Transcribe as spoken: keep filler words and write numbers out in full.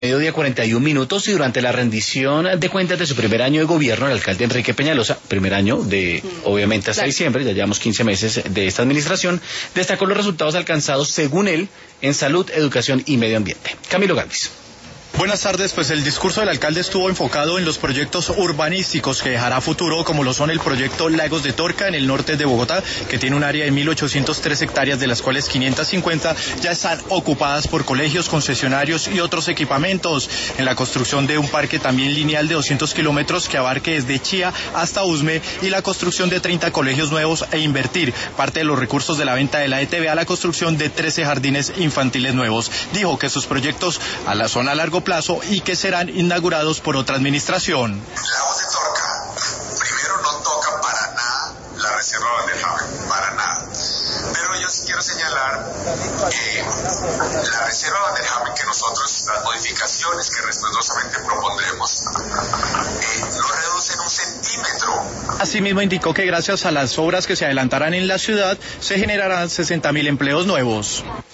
Mediodía cuarenta y un minutos y durante la rendición de cuentas de su primer año de gobierno, el alcalde Enrique Peñalosa, primer año de, obviamente hasta diciembre, ya llevamos quince meses de esta administración, destacó los resultados alcanzados, según él, en salud, educación y medio ambiente. Camilo Galvis. Buenas tardes, pues el discurso del alcalde estuvo enfocado en los proyectos urbanísticos que dejará futuro, como lo son el proyecto Lagos de Torca en el norte de Bogotá, que tiene un área de mil ochocientos tres hectáreas, de las cuales quinientas cincuenta ya están ocupadas por colegios, concesionarios y otros equipamientos. En la construcción de un parque también lineal de doscientos kilómetros que abarque desde Chía hasta Usme, y la construcción de treinta colegios nuevos, e invertir parte de los recursos de la venta de la E T V a la construcción de trece jardines infantiles nuevos. Dijo que sus proyectos a la zona a largo plazo y que serán inaugurados por otra administración. Lagos de Torca, primero no toca para nada la reserva Vanderhaven, para nada. Pero yo sí quiero señalar que la reserva Vanderhaven, que nosotros, las modificaciones que respetuosamente propondremos, eh, no reducen un centímetro. Asimismo indicó que gracias a las obras que se adelantarán en la ciudad se generarán sesenta mil empleos nuevos.